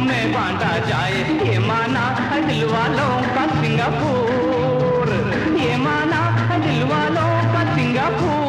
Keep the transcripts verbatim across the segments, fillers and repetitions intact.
में बांटा जाए। ये माना है दिल वालों का सिंगापुर, ये माना है दिल वालों का सिंगापुर।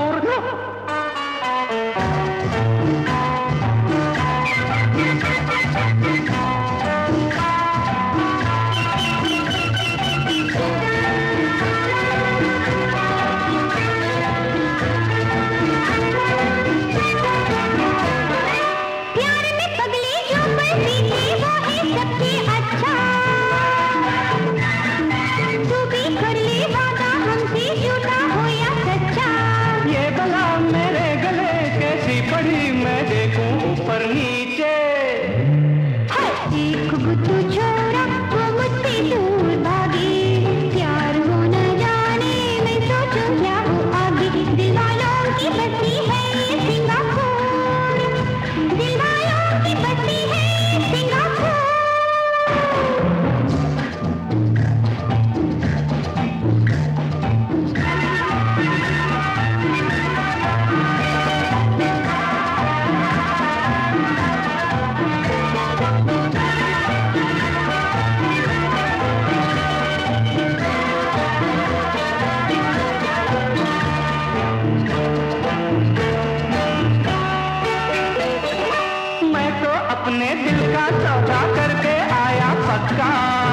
अपने दिल का सौदा करके आया पक्का,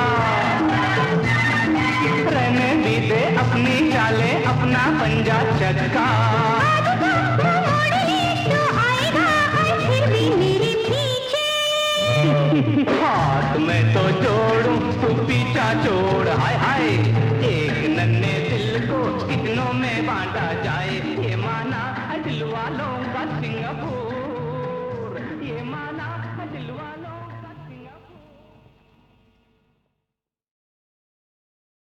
रहने भी दे अपनी चालें, अपना पंजा चक्का। हाथ में तो जोड़ूं तू पीछा छोड़, हाय हाय एक नन्हे दिल को कितनों में बांटा जाए। ये माना दिल वालों का सिंगापुर, ये माना